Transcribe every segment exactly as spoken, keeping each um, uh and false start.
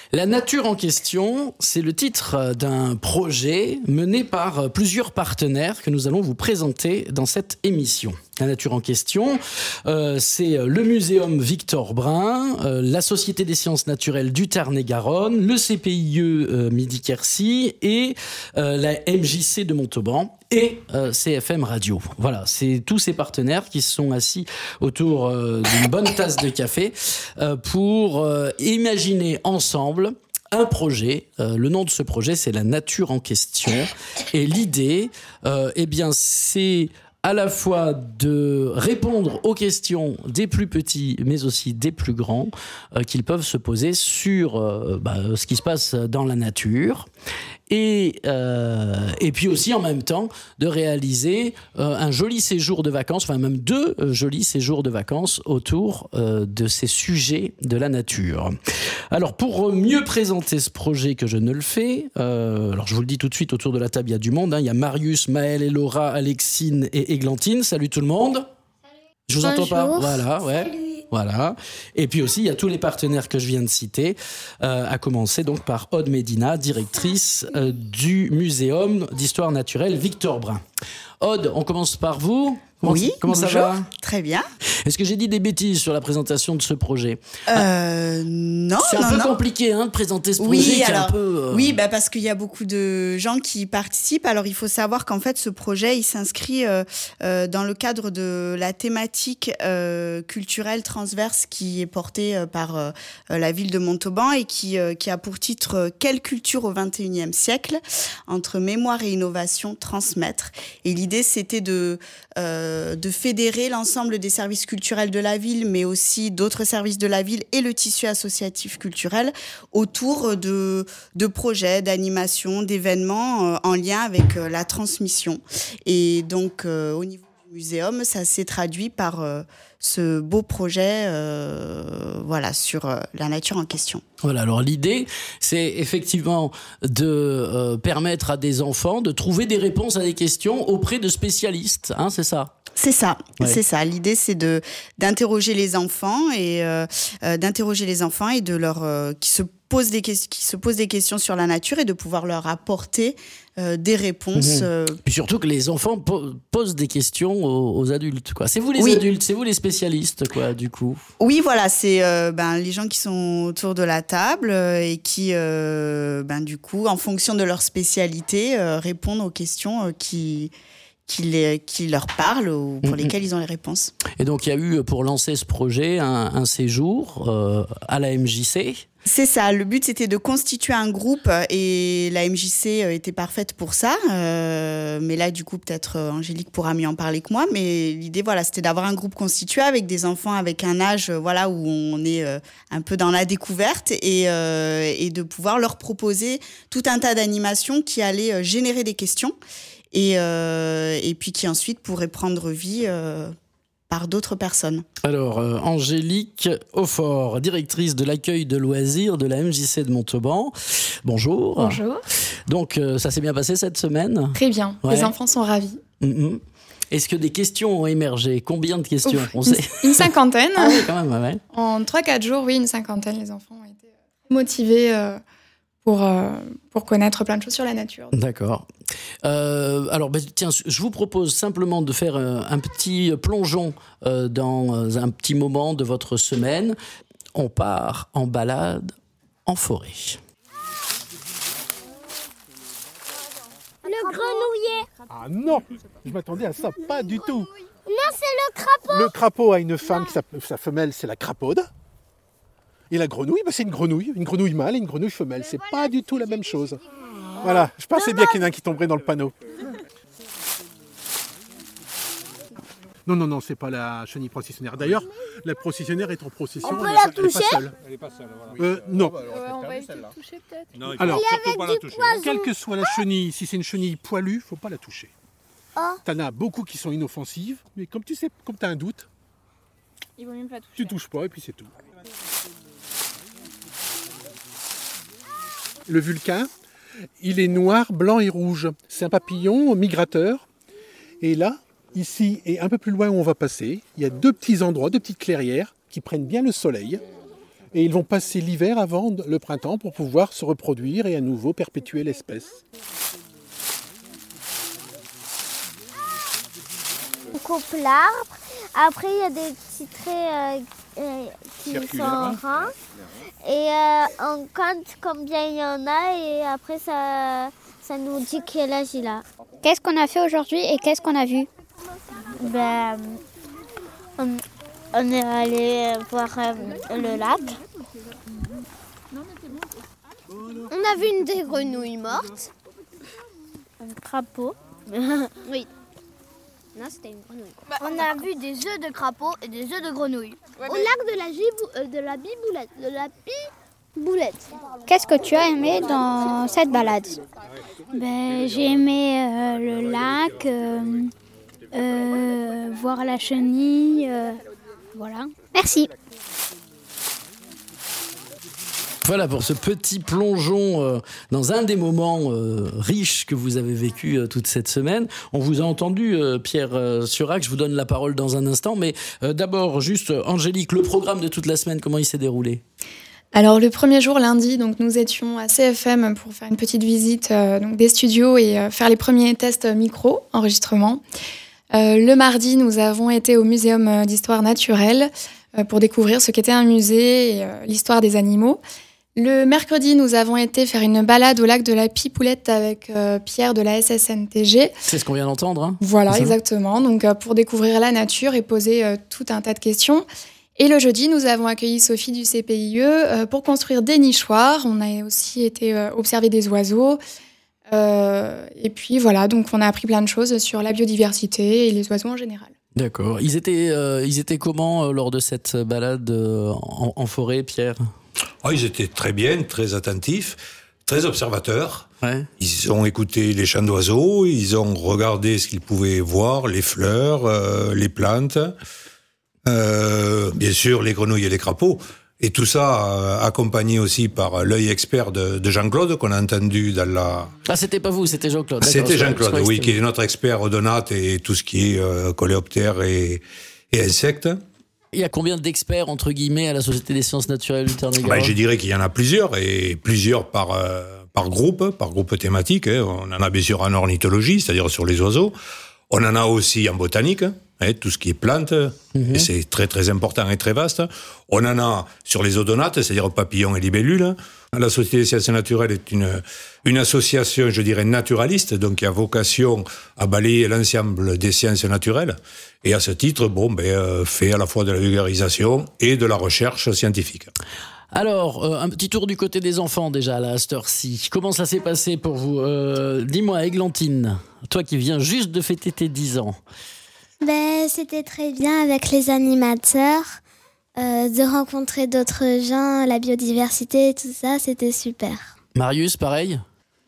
La nature en question, c'est le titre d'un projet mené par plusieurs partenaires que nous allons vous présenter dans cette émission. La nature en question, euh, c'est le Muséum Victor Brun, euh, la Société des sciences naturelles du Tarn-et-Garonne, le C P I E euh, Midi-Quercy et euh, la M J C de Montauban et euh, C F M Radio. Voilà, c'est tous ces partenaires qui se sont assis autour euh, d'une bonne tasse de café euh, pour euh, imaginer ensemble un projet. Euh, le nom de ce projet, c'est la nature en question. Et l'idée, euh, eh bien, c'est à la fois de répondre aux questions des plus petits, mais aussi des plus grands, euh, qu'ils peuvent se poser sur euh, bah, ce qui se passe dans la nature. Et, euh, et puis aussi en même temps de réaliser euh, un joli séjour de vacances, enfin même deux euh, jolis séjours de vacances autour euh, de ces sujets de la nature. Alors pour mieux présenter ce projet que je ne le fais, euh, alors je vous le dis tout de suite, autour de la table il y a du monde, hein, il y a Marius, Maël et Laura, Alexine et Églantine. Salut tout le monde. Salut. Je vous Bonjour. entends pas. Voilà, ouais. Salut. Voilà. Et puis aussi, il y a tous les partenaires que je viens de citer, euh, à commencer donc par Aude Médina, directrice euh, du Muséum d'histoire naturelle Victor Brun. Aude, on commence par vous. Comment, oui, comment bonjour. ça va ? Très bien. Est-ce que j'ai dit des bêtises sur la présentation de ce projet ? euh, Non, C'est un non, peu non. compliqué hein, de présenter ce projet. Oui, qui alors, est un peu, euh... oui bah parce qu'il y a beaucoup de gens qui participent. Alors, il faut savoir qu'en fait, ce projet, il s'inscrit euh, euh, dans le cadre de la thématique euh, culturelle transverse qui est portée euh, par euh, la ville de Montauban et qui, euh, qui a pour titre euh, « Quelle culture au vingt et unième siècle ?» entre mémoire et innovation, transmettre. Et l'idée, c'était de, euh, de fédérer l'ensemble des services culturels de la ville, mais aussi d'autres services de la ville et le tissu associatif culturel autour de, de projets, d'animations, d'événements euh, en lien avec euh, la transmission. Et donc, euh, au niveau du muséum, ça s'est traduit par euh, ce beau projet euh, voilà, sur euh, la nature en question. Voilà, alors l'idée, c'est effectivement de euh, permettre à des enfants de trouver des réponses à des questions auprès de spécialistes, hein, c'est ça ? C'est ça, ouais. c'est ça. L'idée, c'est de d'interroger les enfants et euh, euh, d'interroger les enfants et de leur euh, qui se posent des questions, qui se posent des questions sur la nature et de pouvoir leur apporter euh, des réponses. Mmh. Euh... Puis surtout que les enfants po- posent des questions aux, aux adultes, quoi. C'est vous les oui. adultes, c'est vous les spécialistes, quoi, du coup. Oui, voilà, c'est euh, ben les gens qui sont autour de la table euh, et qui, euh, ben du coup, en fonction de leur spécialité, euh, répondent aux questions euh, qui Qui, les, qui leur parlent ou pour mmh. lesquels ils ont les réponses. Et donc, il y a eu, pour lancer ce projet, un, un séjour euh, à la M J C. C'est ça. Le but, c'était de constituer un groupe et la M J C était parfaite pour ça. Euh, mais là, du coup, peut-être Angélique pourra mieux en parler que moi. Mais l'idée, voilà, c'était d'avoir un groupe constitué avec des enfants avec un âge, voilà, où on est euh, un peu dans la découverte et, euh, et de pouvoir leur proposer tout un tas d'animations qui allaient générer des questions. Et, euh, et puis qui ensuite pourrait prendre vie euh, par d'autres personnes. Alors, euh, Angélique Aufort, directrice de l'accueil de loisirs de la M J C de Montauban. Bonjour. Bonjour. Donc, euh, ça s'est bien passé cette semaine ? Très bien, ouais. Les enfants sont ravis. Mm-hmm. Est-ce que des questions ont émergé ? Combien de questions ? Ouf, on une, sait une cinquantaine. Ah oui, quand même, ouais. En trois quatre jours, oui, une cinquantaine. Les enfants ont été motivés euh, pour, euh, pour connaître plein de choses sur la nature. D'accord. Euh, alors, bah, tiens, je vous propose simplement de faire euh, un petit plongeon euh, dans euh, un petit moment de votre semaine. On part en balade en forêt. Le grenouiller. Ah non, je m'attendais à ça, pas du tout. Non, c'est le crapaud. Le crapaud a une femme, qui s'appelle, sa femelle, c'est la crapaude. Et la grenouille, bah, c'est une grenouille. Une grenouille mâle et une grenouille femelle. C'est pas du tout la même chose. Voilà, je pensais bien qu'il y en a un qui tomberait dans le panneau. Non, non, non, c'est pas la chenille processionnaire. D'ailleurs, la processionnaire est en procession. On peut elle la est, toucher ? Elle n'est pas seule. Elle est pas seule, voilà. Euh, non. Ouais, on va essayer de toucher peut-être. Non, il Alors, faut surtout avec pas la du toucher. poison. quelle que soit la chenille, si c'est une chenille poilue, faut pas la toucher. Oh. T'en as beaucoup qui sont inoffensives, mais comme tu sais, comme tu as un doute, Il vaut mieux pas toucher. tu touches pas et puis c'est tout. Le vulcain, il est noir, blanc et rouge. C'est un papillon migrateur. Et là, ici et un peu plus loin où on va passer, il y a deux petits endroits, deux petites clairières qui prennent bien le soleil. Et ils vont passer l'hiver avant le printemps pour pouvoir se reproduire et à nouveau perpétuer l'espèce. On coupe l'arbre. Après, il y a des petits traits euh, euh, qui Circulaires. sont ronds. Et euh, on compte combien il y en a et après, ça, ça nous dit quel âge il a. Qu'est-ce qu'on a fait aujourd'hui et qu'est-ce qu'on a vu? Ben, on, on est allé voir euh, le lac. On a vu une des grenouilles mortes. Un crapaud. Oui. Non, c'était une grenouille. On a vu des œufs de crapaud et des œufs de grenouille. Au lac de la, gibou- euh, de la biboulette. De la biboulette. Qu'est-ce que tu as aimé dans cette balade? Ben, j'ai aimé euh, le lac, euh, euh, voir la chenille, euh, voilà. Merci. Voilà pour ce petit plongeon euh, dans un des moments euh, riches que vous avez vécu euh, toute cette semaine. On vous a entendu, euh, Pierre euh, Surac, je vous donne la parole dans un instant, mais euh, d'abord, juste, Angélique, le programme de toute la semaine, comment il s'est déroulé ? Alors le premier jour, lundi, donc nous étions à C F M pour faire une petite visite euh, donc des studios et euh, faire les premiers tests micro, enregistrement. Euh, le mardi, nous avons été au Muséum d'histoire naturelle euh, pour découvrir ce qu'était un musée et euh, l'histoire des animaux. Le mercredi, nous avons été faire une balade au lac de la Pipoulette avec euh, Pierre de la S S N T G. C'est ce qu'on vient d'entendre, hein ? Voilà, C'est ça ? exactement. Donc euh, pour découvrir la nature et poser euh, tout un tas de questions. Et le jeudi, nous avons accueilli Sophie du C P I E euh, pour construire des nichoirs. On a aussi été euh, observer des oiseaux. Euh, et puis voilà, donc on a appris plein de choses sur la biodiversité et les oiseaux en général. D'accord. Ils étaient, euh, ils étaient comment euh, lors de cette balade euh, en, en forêt, Pierre ? Oh, ils étaient très bien, très attentifs, très observateurs. Ouais. Ils ont écouté les chants d'oiseaux, ils ont regardé ce qu'ils pouvaient voir, les fleurs, euh, les plantes, euh, bien sûr les grenouilles et les crapauds. Et tout ça euh, accompagné aussi par l'œil expert de, de Jean-Claude qu'on a entendu dans la... Ah, c'était pas vous, c'était Jean-Claude. D'accord, C'était je- je Jean-Claude, croyais que oui, c'était qui vous. est notre expert odonate et tout ce qui est euh, coléoptères et, et insectes. Il y a combien d'experts, entre guillemets, à la Société des sciences naturelles du Tarn-et-Garonne ? Ben, je dirais qu'il y en a plusieurs, et plusieurs par, euh, par groupe, par groupe thématique. Hein. On en a bien sûr en ornithologie, c'est-à-dire sur les oiseaux. On en a aussi en botanique, hein, tout ce qui est plantes, Mhm. et c'est très très important et très vaste. On en a sur les odonates, c'est-à-dire papillons et libellules. La Société des sciences naturelles est une, une association, je dirais, naturaliste, donc qui a vocation à balayer l'ensemble des sciences naturelles. Et à ce titre, bon, ben, euh, fait à la fois de la vulgarisation et de la recherche scientifique. Alors, euh, un petit tour du côté des enfants déjà, là, à cette heure-ci. Comment ça s'est passé pour vous ? Euh, Dis-moi, Églantine, toi qui viens juste de fêter tes dix ans. Ben, c'était très bien avec les animateurs, euh, de rencontrer d'autres gens, la biodiversité et tout ça, c'était super. Marius, pareil ?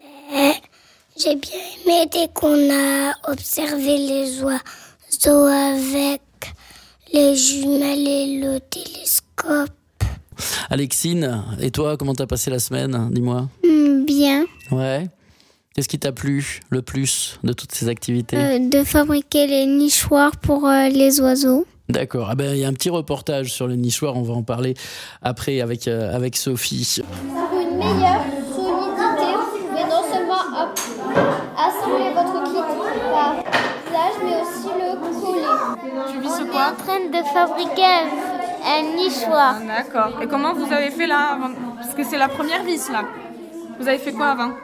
J'ai bien aimé dès qu'on a observé les oiseaux avec les jumelles et le télescope. Alexine, et toi, comment t'as passé la semaine ? Dis-moi. Mm, bien. Ouais. Qu'est-ce qui t'a plu le plus de toutes ces activités ? Euh, de fabriquer les nichoirs pour euh, les oiseaux. D'accord. Ah ben, il y a un petit reportage sur le nichoir, on va en parler après avec, euh, avec Sophie. Pour une meilleure solidité, vous pouvez non seulement hop, assembler votre kit par visage, mais aussi le coller. Tu vis ce On est quoi en train de fabriquer un, un nichoir. Ah, d'accord. Et comment vous avez fait là avant... Parce que c'est la première vis là. Vous avez fait quoi avant?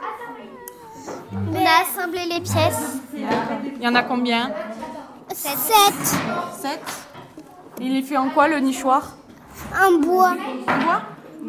On a assemblé les pièces. Il y en a combien? Sept. Sept. Il est fait en quoi le nichoir? En bois. En bois?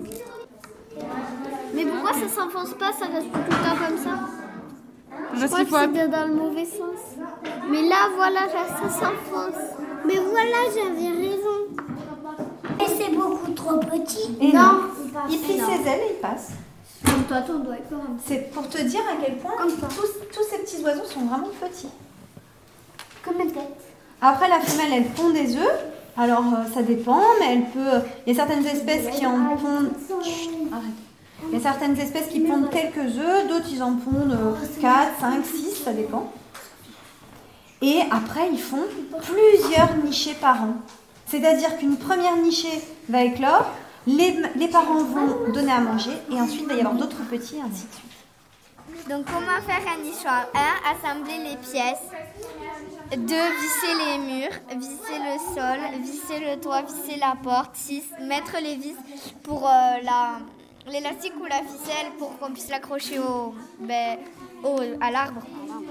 Mais pourquoi ça s'enfonce pas, ça reste tout le temps comme ça? Je Parce crois qu'il que faut... c'est de- dans le mauvais sens. Mais là, voilà, ça s'enfonce. Mais voilà, j'avais raison. Et c'est beaucoup trop petit. Et Non, non, il plie ses ailes et il passe. Comme toi, ton doigt est quand même. C'est pour te dire à quel point tous, tous ces petits oiseaux sont vraiment petits. Comme une tête. Après, la femelle, elle pond des œufs. Alors, euh, ça dépend, mais elle peut... Il y a certaines espèces qui en pondent... Chut, arrête. Il y a certaines espèces qui pondent quelques œufs, d'autres, ils en pondent quatre, cinq, six, ça dépend. Et après, ils font plusieurs nichées par an. C'est-à-dire qu'une première nichée va éclore, Les, les parents vont donner à manger et ensuite il va y avoir d'autres petits et ainsi de suite. Donc comment faire un nichoir? un. Assembler les pièces. deux. Visser les murs. Visser le sol. Visser le toit. Visser la porte. six. Mettre les vis pour euh, la, l'élastique ou la ficelle pour qu'on puisse l'accrocher au, ben, au, à l'arbre.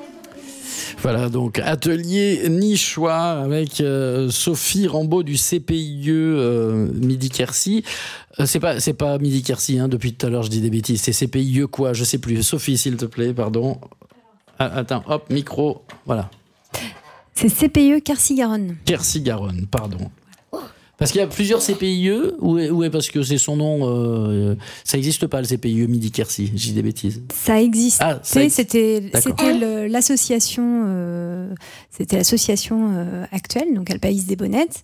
Voilà, donc atelier nichois avec euh, Sophie Rambaud du C P I E euh, Midi-Quercy. Euh, c'est pas c'est pas Midi-Quercy, hein, depuis tout à l'heure je dis des bêtises. C'est C P I E quoi? Je sais plus. Sophie, s'il te plaît, pardon. Ah, attends, hop, micro, voilà. C'est C P I E Quercy-Garonne. Quercy-Garonne, pardon. Parce qu'il y a plusieurs C P I E ou est, ou est parce que c'est son nom, euh, ça n'existe pas le C P I E Midi-Quercy, je dis des bêtises. Ça existe. Ah, ça ex... C'était, c'était le, l'association, euh, c'était l'association euh, actuelle, donc Alpaïs des Bonnettes,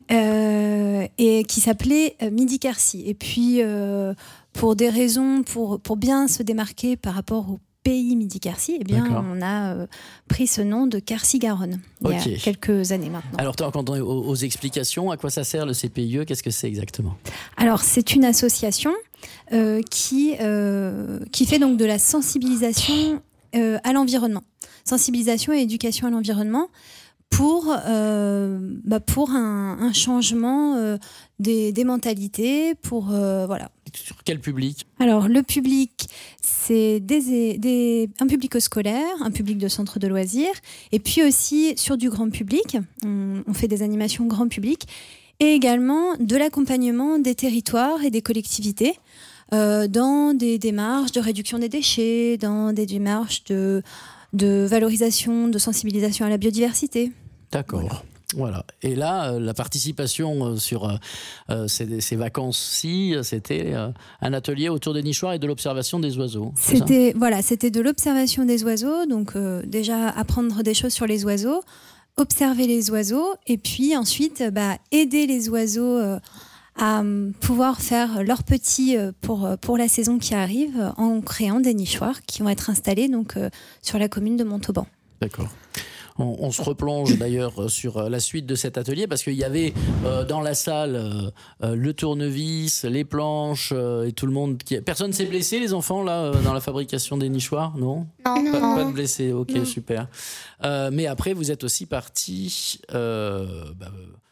euh, et qui s'appelait euh, Midi-Quercy. Et puis euh, pour des raisons, pour pour bien se démarquer par rapport au pays Midi-Quercy, eh bien, D'accord. on a euh, pris ce nom de Quercy-Garonne il okay. y a quelques années maintenant. Alors, quand on est aux, aux explications, à quoi ça sert le C P I E? Qu'est-ce que c'est exactement? Alors, c'est une association euh, qui, euh, qui fait donc de la sensibilisation euh, à l'environnement. Sensibilisation et éducation à l'environnement pour, euh, bah pour un, un changement euh, des, des mentalités, pour... Euh, voilà. Sur quel public? Alors, le public, c'est des, des, un public scolaire, un public de centre de loisirs, et puis aussi sur du grand public. On, on fait des animations grand public, et également de l'accompagnement des territoires et des collectivités euh, dans des démarches de réduction des déchets, dans des démarches de, de valorisation, de sensibilisation à la biodiversité. D'accord. Voilà. Voilà. Et là, euh, la participation euh, sur euh, ces, ces vacances-ci, c'était euh, un atelier autour des nichoirs et de l'observation des oiseaux. C'était, voilà, c'était de l'observation des oiseaux, donc euh, déjà apprendre des choses sur les oiseaux, observer les oiseaux, et puis ensuite bah, aider les oiseaux euh, à euh, pouvoir faire leurs petits euh, pour, pour la saison qui arrive, euh, en créant des nichoirs qui vont être installés donc, euh, sur la commune de Montauban. D'accord. On, on se replonge d'ailleurs sur la suite de cet atelier parce qu'il y avait euh, dans la salle euh, le tournevis, les planches euh, et tout le monde. Qui... Personne s'est blessé, les enfants, là, euh, dans la fabrication des nichoirs? Non, non. Pas, pas de blessés, ok, non. Super. Euh, mais après, vous êtes aussi partis euh, bah,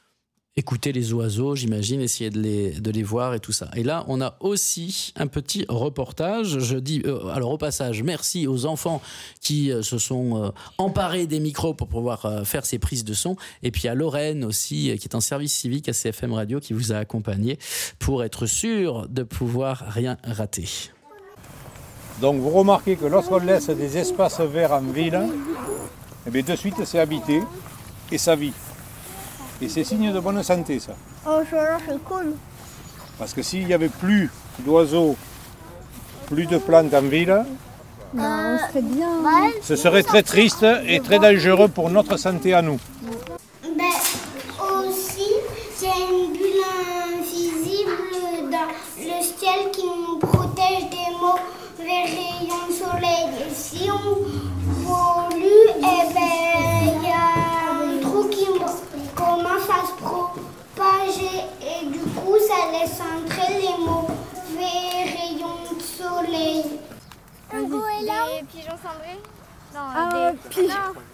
écouter les oiseaux, j'imagine, essayer de les, de les voir et tout ça. Et là, on a aussi un petit reportage. Je dis, euh, alors au passage, merci aux enfants qui euh, se sont euh, emparés des micros pour pouvoir euh, faire ces prises de son. Et puis à Lorraine aussi, euh, qui est en service civique à C F M Radio, qui vous a accompagné pour être sûr de pouvoir rien rater. Donc vous remarquez que lorsqu'on laisse des espaces verts en ville, eh bien de suite c'est habité et ça vit. Et c'est signe de bonne santé, ça. Oh, c'est cool. Parce que s'il n'y avait plus d'oiseaux, plus de plantes en ville, non, on serait bien. Ce serait très triste et très dangereux pour notre santé à nous. Ben, aussi, il y a une bulle invisible dans le ciel qui nous protège des mauvais rayons de soleil. Et si on pollue, eh ben, il y a un trou qui commence à se propager et du coup ça laisse entrer les mauvais rayons de soleil. Un goéland. Des pigeons cendrés? Non, ah, des pigeons.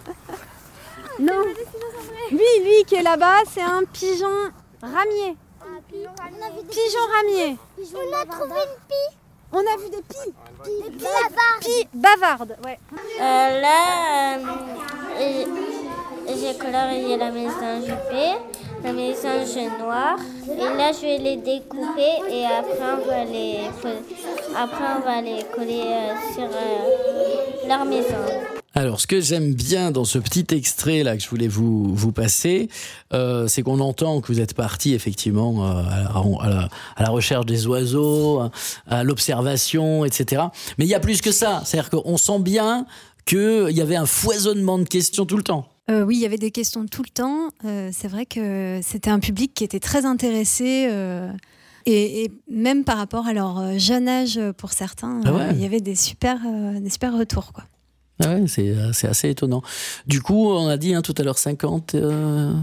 Non. non. Lui, lui qui est là-bas, c'est un pigeon ramier. Ah, pigeon ramier. Pigeon ramier. Pigeon On a trouvé une pie. On a vu des pies. Des pies bavardes. Pies bavardes, ouais. Euh, là, euh, j'ai colorié la mésange la mésange noire. Et là, je vais les découper et après, on va les, après, on va les coller euh, sur euh, leur maison. Alors, ce que j'aime bien dans ce petit extrait là que je voulais vous vous passer, euh, c'est qu'on entend que vous êtes parti effectivement euh, à, la, à, la, à la recherche des oiseaux, à l'observation, et cetera. Mais il y a plus que ça. C'est-à-dire qu'on sent bien qu'il y avait un foisonnement de questions tout le temps. Euh, oui, il y avait des questions tout le temps. Euh, c'est vrai que c'était un public qui était très intéressé. Euh... Et, et même par rapport à leur jeune âge, pour certains, ah ouais. euh, il y avait des super, euh, des super retours, quoi. Ah ouais, c'est, c'est assez étonnant. Du coup, on a dit hein, tout à l'heure cinquante, euh,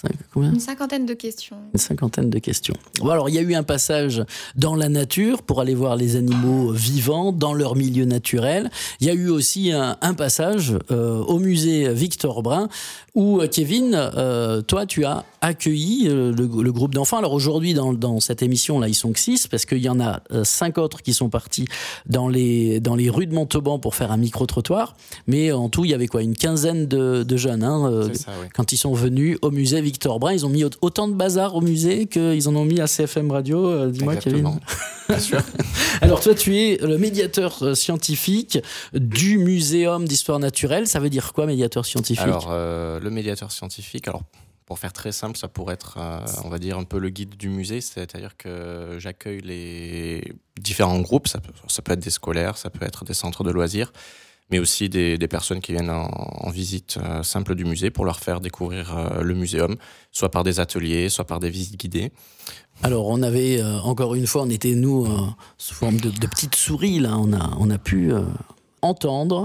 Combien ? Une cinquantaine de questions. Une cinquantaine de questions. Bon, alors, il y a eu un passage dans la nature pour aller voir les animaux vivants dans leur milieu naturel. Il y a eu aussi un, un passage euh, au musée Victor Brun où, Kevin, euh, toi, tu as accueilli euh, le, le groupe d'enfants. Alors aujourd'hui, dans, dans cette émission-là, ils sont que six parce qu'il y en a euh, cinq autres qui sont partis dans les, dans les rues de Montauban pour faire un micro-trottoir. Mais en tout, il y avait quoi ? Une quinzaine de, de jeunes hein, euh, C'est ça, oui. Quand ils sont venus au musée Victor Brun. Ils ont mis autant de bazar au musée qu'ils en ont mis à C F M Radio. Euh, dis-moi, Exactement. Kevin. Bien sûr. Alors toi, tu es le médiateur scientifique du Muséum d'histoire naturelle. Ça veut dire quoi, médiateur scientifique ? Alors, euh, le médiateur scientifique, alors, pour faire très simple, ça pourrait être, euh, on va dire, un peu le guide du musée, c'est-à-dire que j'accueille les différents groupes, ça peut, ça peut être des scolaires, ça peut être des centres de loisirs, mais aussi des, des personnes qui viennent en, en visite euh, simple du musée pour leur faire découvrir euh, le muséum, soit par des ateliers, soit par des visites guidées. Alors, on avait, euh, encore une fois, on était, nous, euh, sous forme de, de petites souris, là, on a, on a pu euh, entendre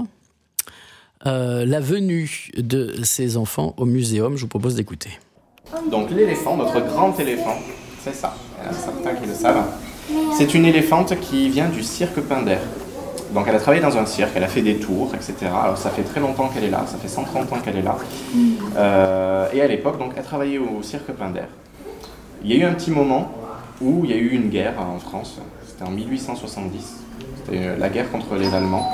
euh, la venue de ces enfants au muséum. Je vous propose d'écouter. Donc, l'éléphant, notre grand éléphant, c'est ça, il y en a certains qui le savent. C'est une éléphante qui vient du cirque Pinder. Donc, elle a travaillé dans un cirque, elle a fait des tours, et cetera. Alors, ça fait très longtemps qu'elle est là, ça fait cent trente ans qu'elle est là. Euh, et à l'époque, donc, elle travaillait au cirque Pinder. Il y a eu un petit moment où il y a eu une guerre en France, c'était en mille huit cent soixante-dix, c'était la guerre contre les Allemands.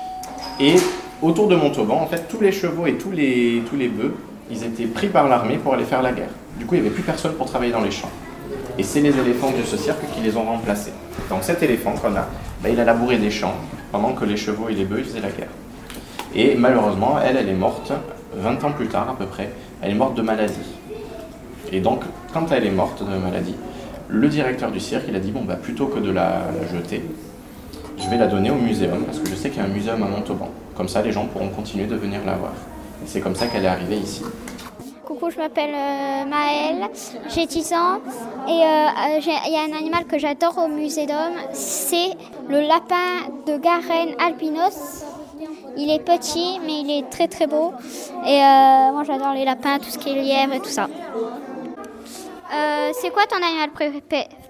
Et autour de Montauban, en fait, tous les chevaux et tous les, tous les bœufs, ils étaient pris par l'armée pour aller faire la guerre. Du coup, il n'y avait plus personne pour travailler dans les champs. Et c'est les éléphants de ce cirque qui les ont remplacés. Donc cet éléphant qu'on a, ben, il a labouré des champs pendant que les chevaux et les bœufs faisaient la guerre. Et malheureusement, elle, elle est morte vingt ans plus tard à peu près, elle est morte de maladie. Et donc, quand elle est morte de maladie, le directeur du cirque, il a dit, bon, bah, plutôt que de la, la jeter, je vais la donner au muséum, parce que je sais qu'il y a un muséum à Montauban. Comme ça, les gens pourront continuer de venir la voir. Et c'est comme ça qu'elle est arrivée ici. Coucou, je m'appelle euh, Maëlle, j'ai dix ans et il euh, y a un animal que j'adore au muséum, c'est le lapin de Garenne albinos. Il est petit, mais il est très très beau. Et euh, moi j'adore les lapins, tout ce qui est lièvre et tout ça. Euh, c'est quoi ton animal pré- préféré ?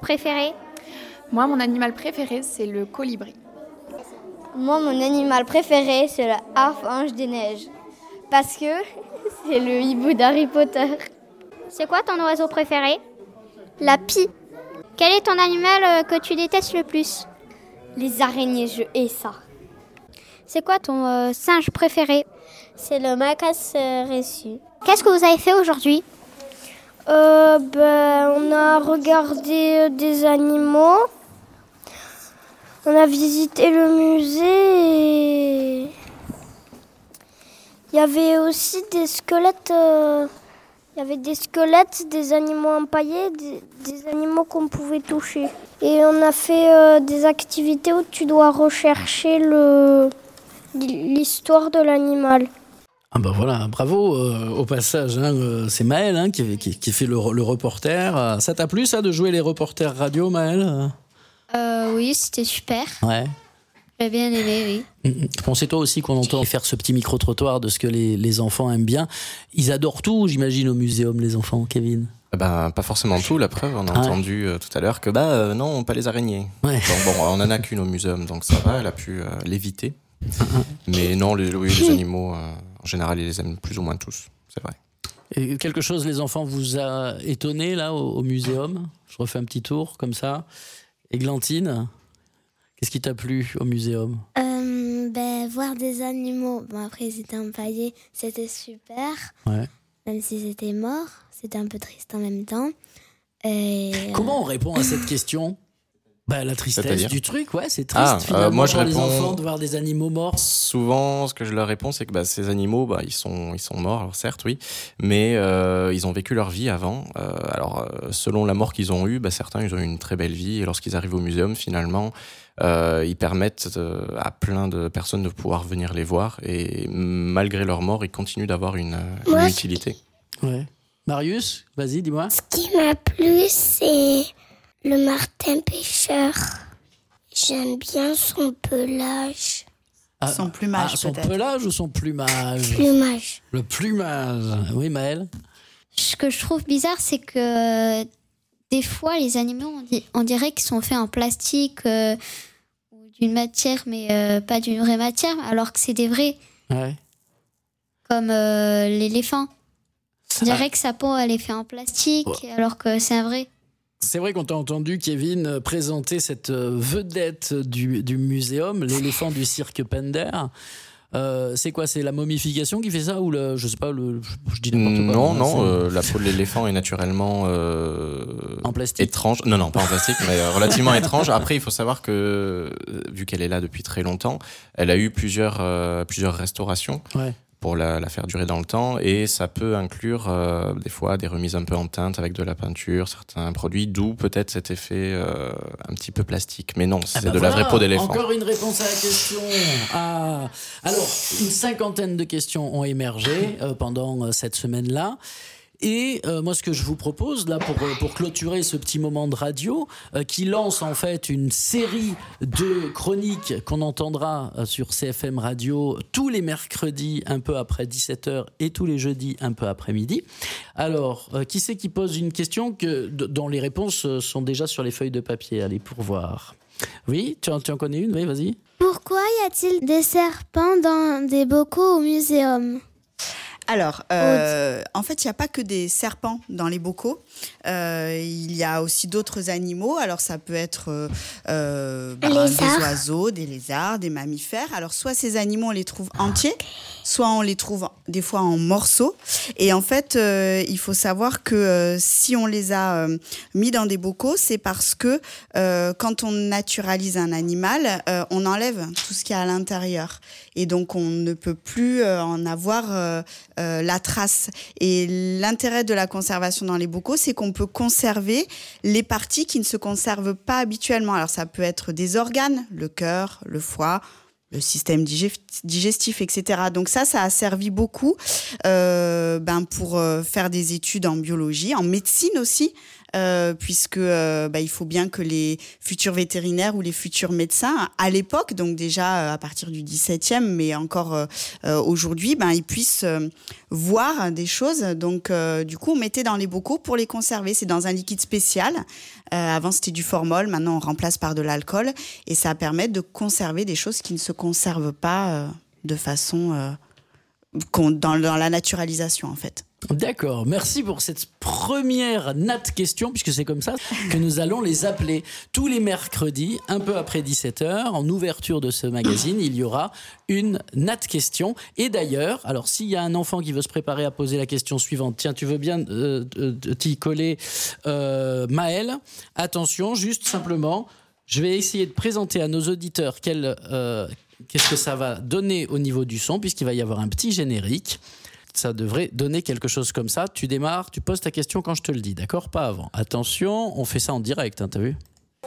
Moi, mon animal préféré, c'est le colibri. Moi, mon animal préféré, c'est le harfange des neiges. Parce que c'est le hibou d'Harry Potter. C'est quoi ton oiseau préféré ? La pie. Quel est ton animal que tu détestes le plus ? Les araignées, je hais ça. C'est quoi ton euh, singe préféré ? C'est le macaque reçu. Qu'est-ce que vous avez fait aujourd'hui ? Euh, ben, on a regardé des animaux, on a visité le musée et il y avait aussi des squelettes, euh, il y avait des squelettes, des animaux empaillés, des, des animaux qu'on pouvait toucher. Et on a fait euh, des activités où tu dois rechercher le, l'histoire de l'animal. Ah bah voilà, bravo euh, au passage, hein, euh, c'est Maëlle hein, qui, qui, qui fait le, le reporter. Ça t'a plu ça de jouer les reporters radio, Maëlle ? euh, Oui, c'était super. Ouais. J'ai bien aimé, oui. Pensez toi aussi qu'on entend faire ce petit micro-trottoir de ce que les, les enfants aiment bien. Ils adorent tout, j'imagine, au muséum, les enfants, Kevin ? Ben, pas forcément tout, la preuve, on a ah entendu ouais. euh, tout à l'heure que bah euh, non, pas les araignées. Ouais. Donc, bon, on en a qu'une au muséum, donc ça va, elle a pu euh, l'éviter. Mais non, les, oui, les animaux, euh, en général, ils les aiment plus ou moins tous, c'est vrai. Et quelque chose, les enfants, vous a étonné là au, au muséum ? Je refais un petit tour comme ça. Églantine, qu'est-ce qui t'a plu au muséum ? euh, ben, Voir des animaux. Bon, après, ils étaient empaillés, c'était super. Ouais. Même s'ils étaient morts, c'était un peu triste en même temps. Et... Comment on répond à cette question ? Bah, la tristesse C'est-à-dire du truc, ouais, c'est triste ah, finalement euh, moi, je pour réponds... les enfants de voir des animaux morts. Souvent, ce que je leur réponds, c'est que bah, ces animaux, bah, ils sont, ils sont morts, alors certes, oui, mais euh, ils ont vécu leur vie avant. Euh, alors, euh, selon la mort qu'ils ont eue, bah, certains, ils ont eu une très belle vie, et lorsqu'ils arrivent au muséum, finalement, euh, ils permettent euh, à plein de personnes de pouvoir venir les voir, et malgré leur mort, ils continuent d'avoir une, une Moi, utilité. Ouais. Marius, vas-y, dis-moi. Ce qui m'a plu, c'est le martin pêcheur. J'aime bien son pelage. Ah, son plumage, ah, son peut-être. pelage ou son plumage ? Plumage. Le plumage. Oui, Maëlle ? ce que je trouve bizarre, c'est que euh, des fois, les animaux, on, dit, on dirait qu'ils sont faits en plastique euh, ou d'une matière, mais euh, pas d'une vraie matière, alors que c'est des vrais. Ouais. Comme euh, l'éléphant. On dirait ah. que sa peau, elle est faite en plastique, oh. alors que c'est un vrai. C'est vrai qu'on t'a entendu, Kevin, présenter cette vedette du, du muséum, l'éléphant du cirque Pender. Euh, c'est quoi? C'est la momification qui fait ça ou le, je sais pas, le, je dis n'importe quoi. Non, non, euh, la peau de l'éléphant est naturellement euh, en plastique. Étrange. Non, non, pas en plastique, mais euh, relativement étrange. Après, il faut savoir que vu qu'elle est là depuis très longtemps, elle a eu plusieurs euh, plusieurs restaurations. Ouais. Pour la, la faire durer dans le temps, et ça peut inclure euh, des fois des remises un peu en teinte avec de la peinture, certains produits, d'où peut-être cet effet euh, un petit peu plastique. Mais non, c'est ah bah de voilà, la vraie peau d'éléphant. Encore une réponse à la question. Ah. Alors, une cinquantaine de questions ont émergé euh, pendant euh, cette semaine-là. Et euh, moi, ce que je vous propose, là, pour, pour clôturer ce petit moment de radio, euh, qui lance en fait une série de chroniques qu'on entendra euh, sur C F M Radio tous les mercredis un peu après dix-sept heures et tous les jeudis un peu après midi. Alors, euh, qui c'est qui pose une question que, dont les réponses sont déjà sur les feuilles de papier? Allez, pour voir. Oui, tu en, tu en connais une? Oui, vas-y. Pourquoi y a-t-il des serpents dans des bocaux au muséum? Alors, euh, en fait, il n'y a pas que des serpents dans les bocaux. Euh, il y a aussi d'autres animaux. Alors, ça peut être euh, bah, des oiseaux, des lézards, des mammifères. Alors, soit ces animaux, on les trouve entiers, soit on les trouve des fois en morceaux. Et en fait, euh, il faut savoir que euh, si on les a euh, mis dans des bocaux, c'est parce que euh, quand on naturalise un animal, euh, on enlève tout ce qu'il y a à l'intérieur. Et donc, on ne peut plus euh, en avoir euh, euh, la trace. Et l'intérêt de la conservation dans les bocaux, c'est qu'on peut conserver les parties qui ne se conservent pas habituellement. Alors, ça peut être des organes, le cœur, le foie, le système digestif, et cetera. Donc ça, ça a servi beaucoup euh, ben pour euh, faire des études en biologie, en médecine aussi, euh, puisque euh, ben, il faut bien que les futurs vétérinaires ou les futurs médecins, à l'époque, donc déjà à partir du dix-septième, mais encore euh, euh, aujourd'hui, ben, ils puissent euh, voir des choses. Donc euh, du coup, on mettait dans les bocaux pour les conserver. C'est dans un liquide spécial. Euh, avant, c'était du formol. Maintenant, on remplace par de l'alcool. Et ça permet de conserver des choses qui ne se conservent pas euh, de façon... Euh, dans, dans la naturalisation, en fait. D'accord, merci pour cette première Nat question, puisque c'est comme ça que nous allons les appeler. Tous les mercredis, un peu après dix-sept heures, en ouverture de ce magazine, il y aura une Nat question. Et d'ailleurs, alors s'il y a un enfant qui veut se préparer à poser la question suivante, tiens, tu veux bien euh, t'y coller, euh, Maëlle, attention, juste simplement, je vais essayer de présenter à nos auditeurs quel, euh, qu'est-ce que ça va donner au niveau du son, puisqu'il va y avoir un petit générique. Ça devrait donner quelque chose comme ça. Tu démarres, tu poses ta question quand je te le dis, d'accord? Pas avant. Attention, on fait ça en direct, hein, t'as vu?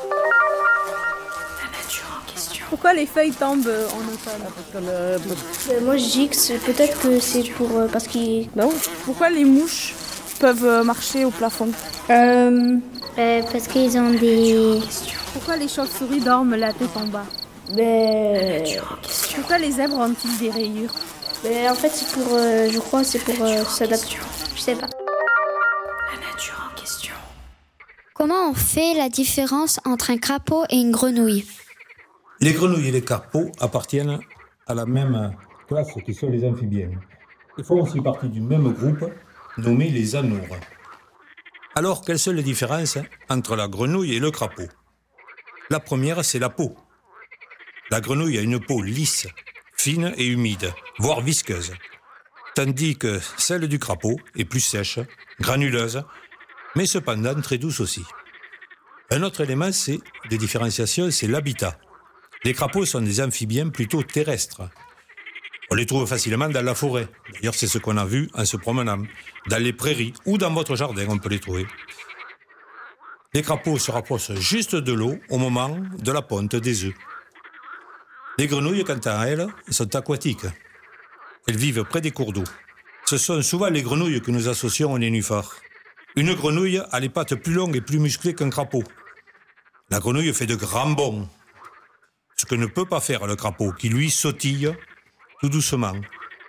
La nature en question. Pourquoi les feuilles tombent en automne? euh, Moi je dis que c'est, peut-être que c'est pour euh, parce qu'ils. Non. Pourquoi les mouches peuvent marcher au plafond? Euh, euh, parce qu'ils ont des. Pourquoi les chauves-souris dorment la tête en bas? Ben. Pourquoi les zèbres ont-ils des rayures? Mais en fait, c'est pour, euh, je crois, c'est pour euh, s'adapter. Je sais pas. La nature en question. Comment on fait la différence entre un crapaud et une grenouille? Les grenouilles et les crapauds appartiennent à la même classe qui sont les amphibiens. Ils font aussi partie du même groupe nommé les anoures. Alors, quelles sont les différences entre la grenouille et le crapaud? La première, c'est la peau. La grenouille a une peau lisse, fine et humide, voire visqueuse, tandis que celle du crapaud est plus sèche, granuleuse, mais cependant très douce aussi. Un autre élément c'est, de différenciation, c'est l'habitat. Les crapauds sont des amphibiens plutôt terrestres. On les trouve facilement dans la forêt. D'ailleurs, c'est ce qu'on a vu en se promenant. Dans les prairies ou dans votre jardin, on peut les trouver. Les crapauds se rapprochent juste de l'eau au moment de la ponte des œufs. Les grenouilles, quant à elles, sont aquatiques. Elles vivent près des cours d'eau. Ce sont souvent les grenouilles que nous associons aux nénuphars. Une grenouille a les pattes plus longues et plus musclées qu'un crapaud. La grenouille fait de grands bonds, ce que ne peut pas faire le crapaud, qui lui sautille tout doucement,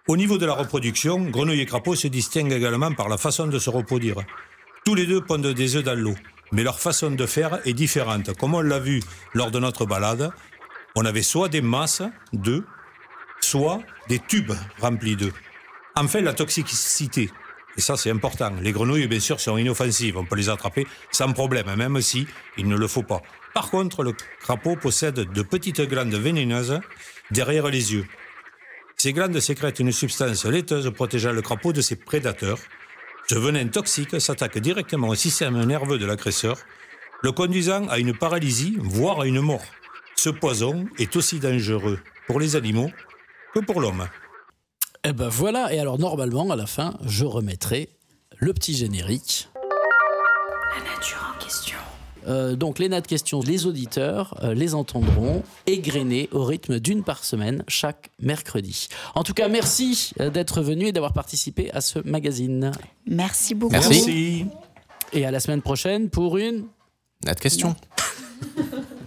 Au niveau de la reproduction, grenouilles et crapauds se distinguent également par la façon de se reproduire. Tous les deux pondent des œufs dans l'eau, mais leur façon de faire est différente. Comme on l'a vu lors de notre balade, on avait soit des masses d'œufs, soit des tubes remplis d'œufs. Enfin, la toxicité. Et ça, c'est important. Les grenouilles, bien sûr, sont inoffensives. On peut les attraper sans problème, même si il ne le faut pas. Par contre, le crapaud possède de petites glandes vénéneuses derrière les yeux. Ces glandes sécrètent une substance laiteuse protégeant le crapaud de ses prédateurs. Ce venin toxique s'attaque directement au système nerveux de l'agresseur, le conduisant à une paralysie, voire à une mort. Ce poison est aussi dangereux pour les animaux que pour l'homme. Eh ben voilà, et alors normalement, à la fin, je remettrai le petit générique. La nature en question. Euh, donc les nattes questions, les auditeurs euh, les entendront égrener au rythme d'une par semaine chaque mercredi. En tout cas, merci euh, d'être venu et d'avoir participé à ce magazine. Merci beaucoup. Merci. Et à la semaine prochaine pour une natte question.